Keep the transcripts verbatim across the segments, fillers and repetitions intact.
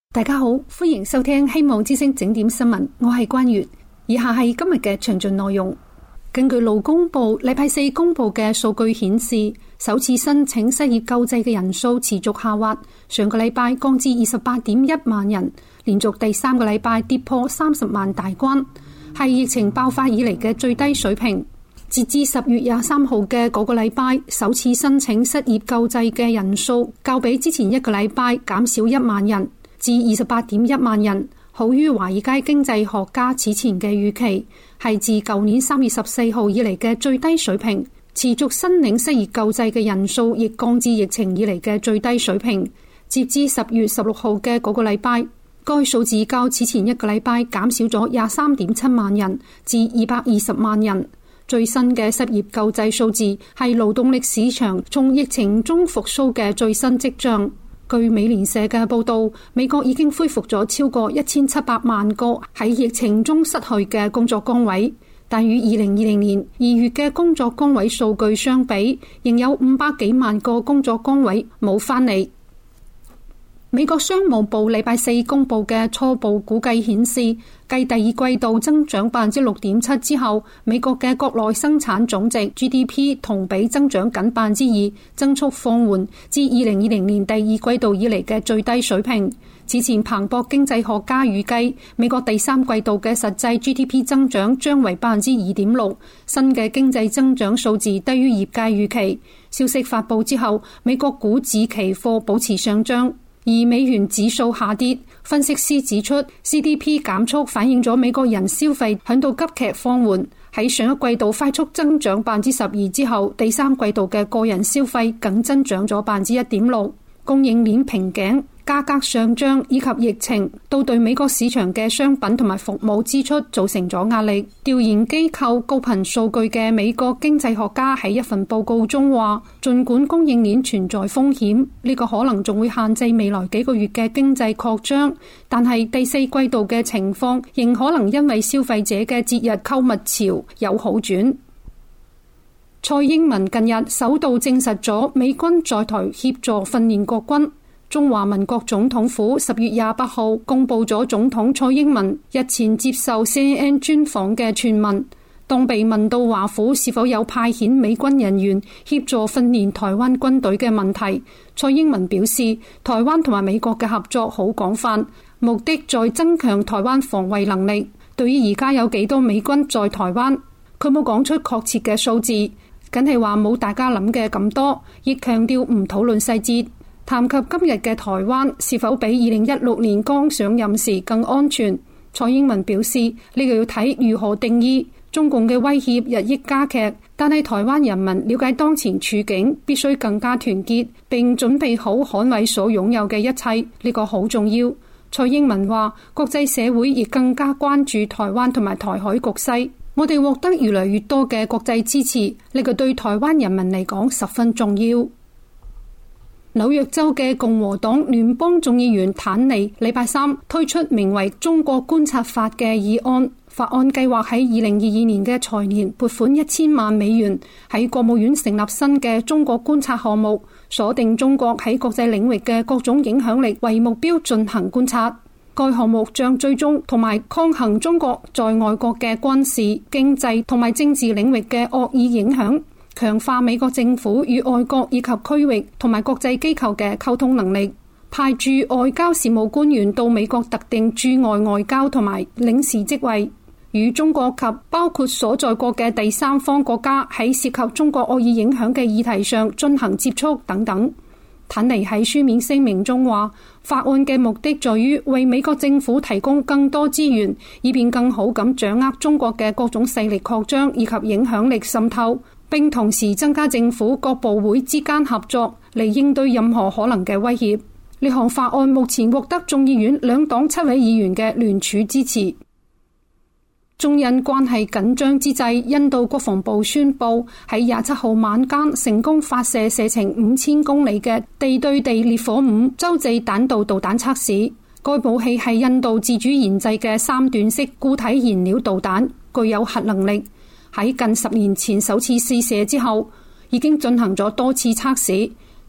大家好，歡迎收聽希望之聲整點新聞，我係關月。以下係今日嘅詳盡內容。根據勞工部禮拜四公布嘅數據顯示，首次申請失業救濟嘅人數持續下滑，上個禮拜降至二十八點一萬人，連續第三個禮拜跌破三十萬大關，係疫情爆發以嚟嘅最低水平。截至十月廿三號嘅嗰個禮拜，首次申請失業救濟嘅人數較比之前一個禮拜減少一萬人，至二十八點一萬人，好於華爾街經濟學家此前嘅預期，係自舊年三月十四號以嚟嘅最低水平。持續申領失業救濟嘅人數亦降至疫情以嚟嘅最低水平。截至十月十六號嘅嗰個禮拜，該數字較此前一個禮拜減少咗廿三點七萬人，至二百二十萬人。最新嘅失業救濟數字係勞動力市場從疫情中復甦嘅最新跡象。據美聯社嘅報道，美國已經恢復咗超過一千七百萬個喺疫情中失去嘅工作崗位，但與二零二零年二月嘅工作崗位數據相比，仍有五百幾萬個工作崗位冇返嚟。美國商務部禮拜四公布嘅初步估計顯示，繼第二季度增長百分之六點七之後，美國嘅國內生產總值 G D P 同比增長僅百分之二，增速放緩至二零二零年第二季度以嚟嘅最低水平。此前彭博經濟學家預計，美國第三季度嘅實際 G D P 增長將為百分之二點六，新嘅經濟增長數字低於業界預期。消息發佈之後，美國股指期貨保持上漲，而美元指數下跌。分析師指出 ，C D P 減速反映咗美國人消費響度急劇放緩。喺上一季度快速增長百分之十二之後，第三季度嘅個人消費僅增長咗百分之一點六。供應鏈瓶頸、價格上漲以及疫情，都對美國市場嘅商品同埋服務支出造成咗壓力。調研機構高頻數據嘅美國經濟學家喺一份報告中話，儘管供應鏈存在風險，呢個可能仲會限制未來幾個月嘅經濟擴張，但係第四季度嘅情況仍可能因為消費者嘅節日購物潮有好轉。蔡英文近日首度證實咗美軍在台協助訓練國軍。中華民國總統府十月廿八號公布咗總統蔡英文日前接受 C N N 專訪嘅全文。當被問到華府是否有派遣美軍人員協助訓練台灣軍隊嘅問題，蔡英文表示，台灣同埋美國嘅合作好廣泛，目的在增強台灣防衛能力。對於而家有幾多美軍在台灣，佢冇講出確切嘅數字，梗係話冇大家諗嘅咁多，亦強調唔討論細節。談及今日嘅台灣是否比二零一六年剛上任時更安全，蔡英文表示呢、這個要睇如何定義。中共嘅威脅日益加劇，但係台灣人民了解當前處境，必須更加團結，並準備好捍衛所擁有嘅一切，呢、這個好重要。蔡英文話，國際社會亦更加關注台灣同埋台海局勢，我哋獲得越來越多嘅國際支持，呢、這個對台灣人民嚟講十分重要。紐約州嘅共和黨聯邦眾議員坦尼禮拜三推出名為《中國觀察法》嘅議案，法案計劃喺二零二二年嘅財年撥款一千萬美元，喺國務院成立新嘅中國觀察項目，鎖定中國喺國際領域嘅各種影響力為目標進行觀察。該項目將追蹤同埋抗衡中國在外國嘅軍事、經濟同埋政治領域嘅惡意影響，強化美國政府與外國以及區域同埋國際機構嘅溝通能力，派駐外交事務官員到美國特定駐外外交同埋領事職位，與中國及包括所在國嘅第三方國家喺涉及中國惡意影響嘅議題上進行接觸等等。坦尼喺書面聲明中話，法案嘅目的在於為美國政府提供更多資源，以便更好咁掌握中國嘅各種勢力擴張以及影響力滲透，並同時增加政府各部會之間合作，嚟應對任何可能嘅威脅。呢項法案目前獲得眾議院兩黨七位議員嘅聯署支持。中印關係緊張之際，印度國防部宣布喺廿七號晚間成功發射射程五千公里嘅地對地烈火五洲際彈道導彈測試。該武器係印度自主研製嘅三段式固體燃料導彈，具有核能力。喺近十年前首次試射之後，已經進行咗多次測試。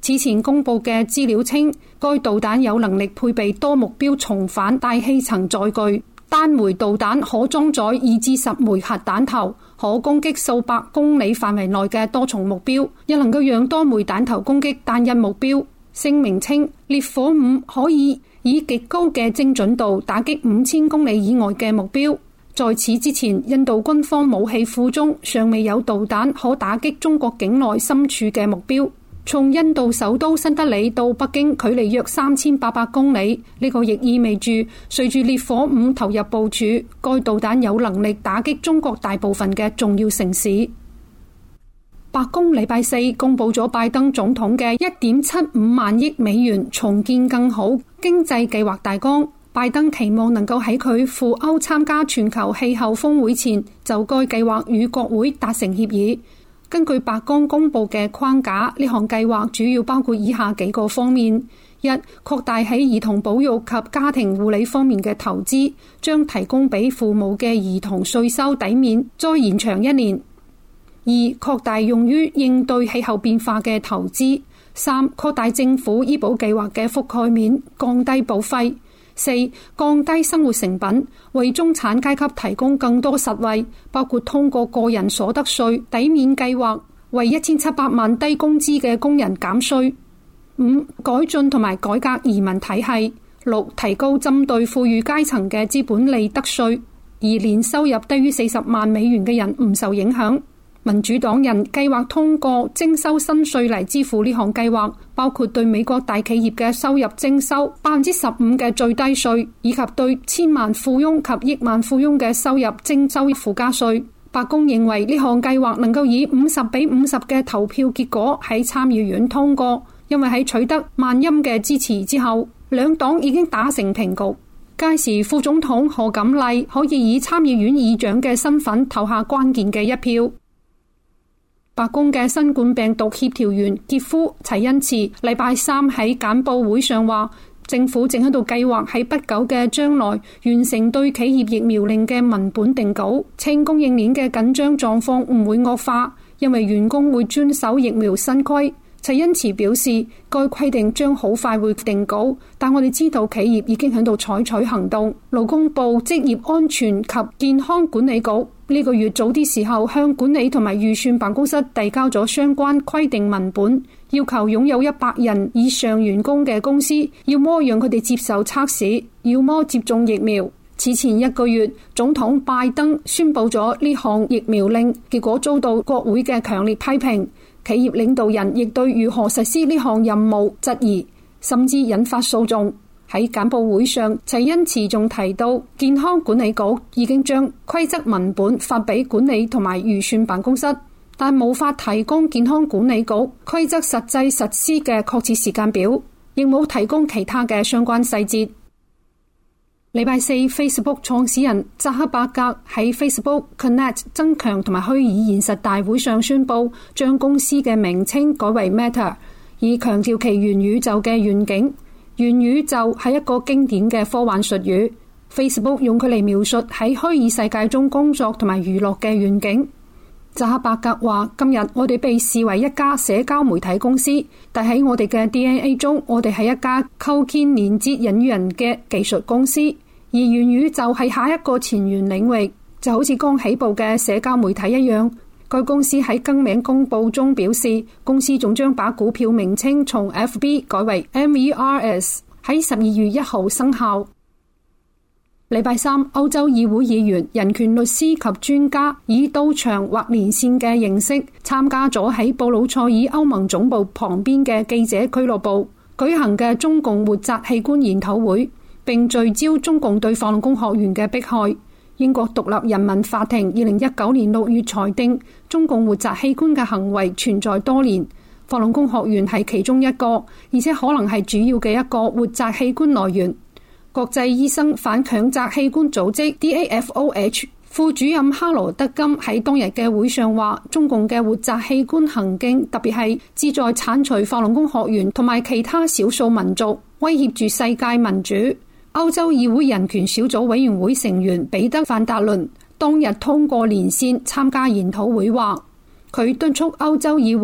此前公布嘅資料稱，該導彈有能力配備多目標重返大氣層載具，單枚導彈可裝載二至十枚核彈頭，可攻擊數百公里範圍內嘅多重目標，亦能夠讓多枚彈頭攻擊單一目標。聲明稱，烈火五可以以極高嘅精準度打擊五千公里以外嘅目標。在此之前，印度軍方武器庫中尚未有導彈可打擊中國境內深處嘅目標。從印度首都新德里到北京距離約三千八百公里，呢、這個亦意味住隨住烈火五投入部署，該導彈有能力打擊中國大部分嘅重要城市。白宮禮拜四公布咗拜登總統嘅一點七五萬億美元重建更好經濟計劃大綱。拜登期望能夠喺佢赴歐參加全球氣候峰會前，就該計劃與國會達成協議。根據白宮公布嘅框架，呢項計劃主要包括以下幾個方面：一、擴大喺兒童保育及家庭護理方面嘅投資，將提供俾父母嘅兒童稅收抵免再延長一年；二、擴大用於應對氣候變化嘅投資；三、擴大政府醫保計劃嘅覆蓋面，降低保費；四、降低生活成本，為中產階級提供更多實惠，包括通過個人所得稅抵免計劃，為一千七百萬低工資嘅工人減稅；五、改進同埋改革移民體系；六、提高針對富裕階層嘅資本利得稅，而年收入低於四十萬美元嘅人唔受影響。民主黨人計劃通過徵收新稅嚟支付呢項計劃，包括對美國大企業嘅收入徵收百分之十五嘅最低稅，以及對千萬富翁及億萬富翁嘅收入徵收附加稅。白宮認為呢項計劃能夠以五十比五十嘅投票結果喺參議院通過，因為喺取得萬欽嘅支持之後，兩黨已經打成平局。屆時副總統賀錦麗可以以參議院議長嘅身份投下關鍵嘅一票。白宮嘅新冠病毒協調員傑夫齊恩茨禮拜三喺簡報會上話，政府正喺度計劃喺不久嘅將來完成對企業疫苗令嘅文本定稿，稱供應鏈嘅緊張狀況唔會惡化，因為員工會遵守疫苗新規。齊恩茨表示，該規定將好快會定稿，但我哋知道企業已經喺度採取行動。勞工部職業安全及健康管理局呢個月早啲時候向管理同埋預算辦公室遞交咗相關規定文本，要求擁有一百人以上員工嘅公司，要麼讓佢哋接受測試，要麼接種疫苗。此前一個月，總統拜登宣布咗呢項疫苗令，結果遭到國會嘅強烈批評。企業領導人亦對如何實施呢項任務質疑，甚至引發訴訟。喺簡報會上，齊恩茨仲提到，健康管理局已經將規則文本發俾管理同埋預算辦公室，但無法提供健康管理局規則實際實施嘅確切時間表，亦冇提供其他嘅相關細節。禮拜四 Facebook 創始人扎克伯格喺 Facebook Connect 增強同埋虛擬現實大會上宣布，將公司嘅名稱改為 Meta， 以強調其元宇宙嘅願景。元宇宙係一個經典嘅科幻術語， Facebook 用佢嚟描述喺虛擬世界中工作同埋娛樂嘅願景。扎克伯格話，今日我哋被視為一家社交媒體公司，但喺我哋嘅 D N A 中，我哋係一家構建連接人與人嘅技術公司。而元宇宙係下一個前沿領域，就好似剛起步嘅社交媒體一樣。該公司喺更名公佈中表示，公司仲將把股票名稱從 F B 改為 M E R S， 喺十二月一號生效。禮拜三，歐洲議會議員、人權律師及專家以到場或連線嘅形式參加咗喺布魯塞爾歐盟總部旁邊嘅記者俱樂部舉行嘅中共活摘器官研討會，並聚焦中共對法輪功學員嘅迫害。英國獨立人民法庭二零一九年六月裁定，中共活摘器官嘅行為存在多年，法輪功學員係其中一個，而且可能係主要嘅一個活摘器官來源。國際醫生反強摘器官組織 D A F O H 副主任哈羅德金喺當日嘅會上話，中共嘅活摘器官行徑，特別係旨在鏟除法輪功學員同埋其他少數民族，威脅住世界民主。歐洲議會人權小組委員會成員彼得范達倫當日通過連線參加研討會，話佢敦促歐洲議會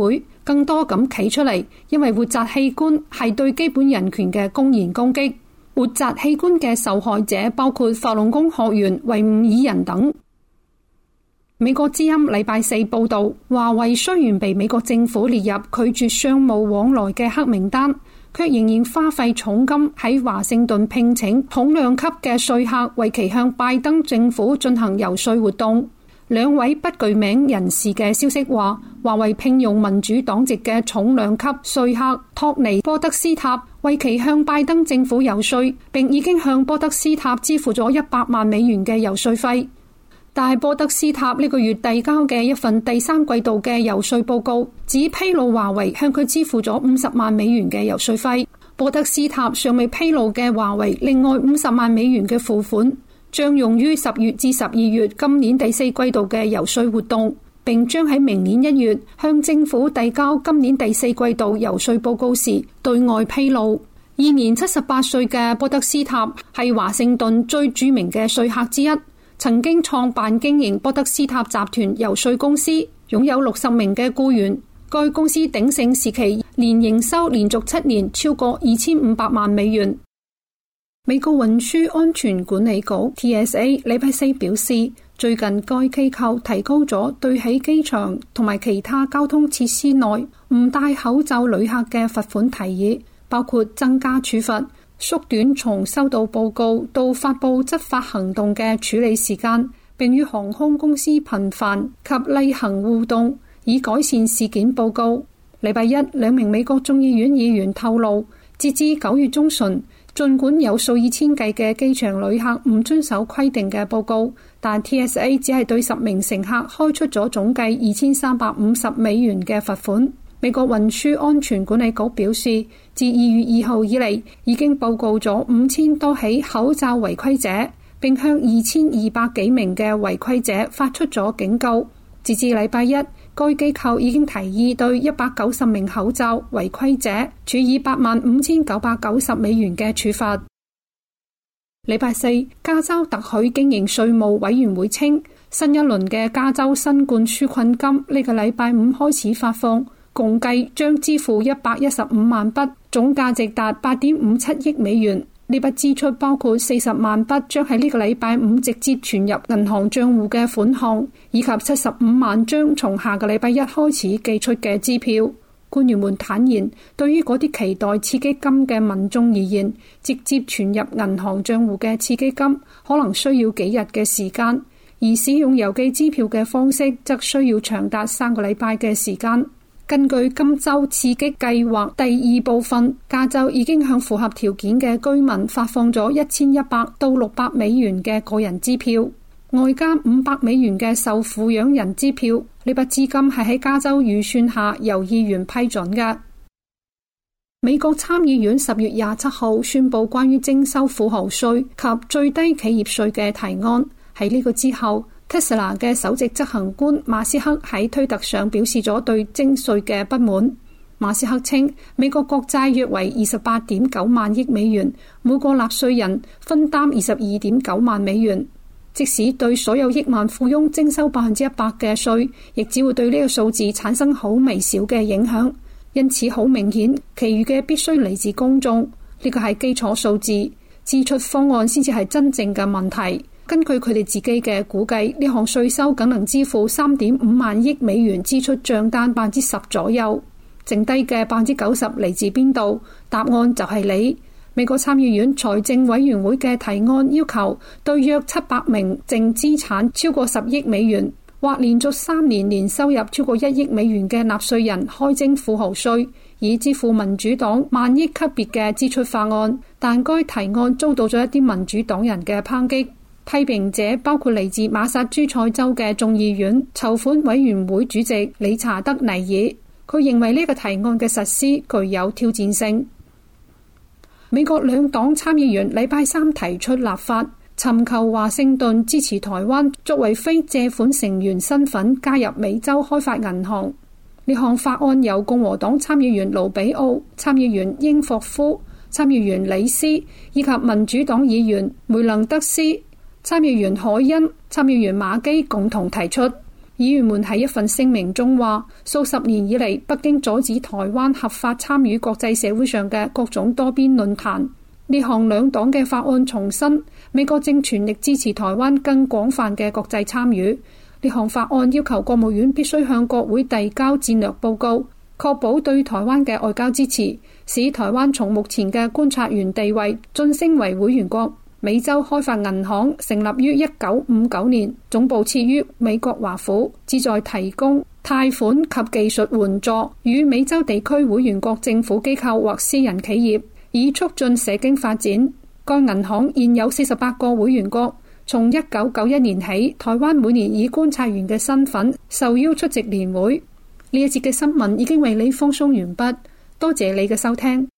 更多咁企出嚟，因為活摘器官係對基本人權嘅公然攻擊。活摘器官嘅受害者包括法輪功學員維吾爾人等。美國之音禮拜四報道，華為雖然被美國政府列入拒絕商務往來嘅黑名單，卻仍然花費重金喺華盛頓聘請重量級嘅說客，為其向拜登政府進行遊說活動。兩位不具名人士嘅消息話，華為聘用民主黨籍嘅重量級說客托尼波德斯塔，為其向拜登政府遊說，並已經向波德斯塔支付咗一百萬美元嘅遊說費。但係波德斯塔呢個月遞交嘅一份第三季度嘅遊說報告，只披露華為向佢支付咗五十萬美元嘅遊說費。波德斯塔尚未披露嘅華為另外五十萬美元嘅付款，將用於十月至十二月今年第四季度嘅遊說活動，並將喺明年一月向政府遞交今年第四季度遊說報告時對外披露。現年七十八歲嘅波德斯塔係華盛頓最著名嘅說客之一，曾經創辦經營波德斯塔集團遊說公司，擁有六十名嘅僱員。該公司鼎盛時期年營收連續七年超過二千五百萬美元。美國運輸安全管理局 T S A 禮拜四表示，最近該機構提高咗對喺機場同埋其他交通設施內唔戴口罩旅客嘅罰款提議，包括增加處罰、縮短從收到報告到發布執法行動嘅處理時間，並與航空公司頻繁及例行互動，以改善事件報告。禮拜一，兩名美國眾議院議員透露，截至九月中旬，儘管有數以千計嘅機場旅客唔遵守規定嘅報告，但 T S A 只係對十名乘客開出咗總計二千三百五十美元嘅罰款。美國運輸安全管理局表示，自二月二號以嚟，已經報告咗五千多起口罩違規者，並向二千二百幾名嘅違規者發出咗警告。截至禮拜一，該機構已經提議對一百九十名口罩違規者處以八萬五千九百九十美元嘅處罰。禮拜四，加州特許經營稅務委員會稱，新一輪嘅加州新冠紓困金呢個禮拜五開始發放，共計將支付一百一十五萬筆，總價值達八點五七億美元。呢筆支出包括四十萬筆將喺呢個禮拜五直接存入銀行賬戶嘅款項，以及七十五萬張從下個禮拜一開始寄出嘅支票。官員們坦言，對於嗰啲期待刺激金嘅民眾而言，直接存入銀行賬戶嘅刺激金可能需要幾日嘅時間，而使用郵寄支票嘅方式則需要長達三個禮拜嘅時間。根據今週刺激計劃第二部分，加州已經向符合條件嘅居民發放咗一千一百到六百美元嘅個人支票，外加五百美元嘅受撫養人支票。呢筆資金係喺加州預算下由議員批准嘅。美國參議院十月廿七號宣布關於徵收富豪稅及最低企業稅嘅提案。喺呢個之後，Tesla 嘅首席執行官馬斯克喺推特上表示咗對徵稅嘅不滿。馬斯克稱，美國國債約為二十八點九萬億美元，每個納稅人分擔二十二點九萬美元。即使對所有億萬富翁徵收百分之一百嘅稅，亦只會對呢個數字產生好微小嘅影響。因此，好明顯，其餘嘅必須嚟自公眾。呢個係基礎數字，支出方案先至係真正嘅問題。根據佢哋自己嘅估計，呢項稅收僅能支付三點五萬億美元支出賬單百分之十左右，剩低嘅百分之九十嚟自邊度？答案就係你。美國參議院財政委員會嘅提案要求對約七百名淨資產超過十億美元或連續三年年收入超過一億美元嘅納稅人開徵富豪稅，以支付民主黨萬億級別嘅支出法案。但該提案遭到咗一啲民主黨人嘅抨擊。批評者包括嚟自馬薩諸塞州嘅眾議院籌款委員會主席理查德尼爾，佢認為呢個提案嘅實施具有挑戰性。美國兩黨參議員禮拜三提出立法，尋求華盛頓支持台灣作為非借款成員身份加入美洲開發銀行。呢項法案由共和黨參議員盧比奧、參議員英霍夫、參議員李斯以及民主黨議員梅能德斯、參議員海恩、參議員馬基共同提出。 議員們喺一份聲明中話，數十年以嚟，北京阻止台灣合法參與國際社會上嘅各種多邊論壇。呢項兩黨嘅法案重申，美國正全力支持台灣更廣泛嘅國際參與。呢項法案要求國務院必須向國會遞交戰略報告，確保對台灣嘅外交支持，使台灣從目前嘅觀察員地位晉升為會員國。美洲開發銀行成立於一九五九年，總部設於美國華府，旨在提供貸款及技術援助與美洲地區會員國政府機構或私人企業，以促進社經發展。該銀行現有四十八個會員國。從一九九一年起，台灣每年以觀察員嘅身份受邀出席年會。呢一節嘅新聞已經為你放送完畢，多謝你嘅收聽。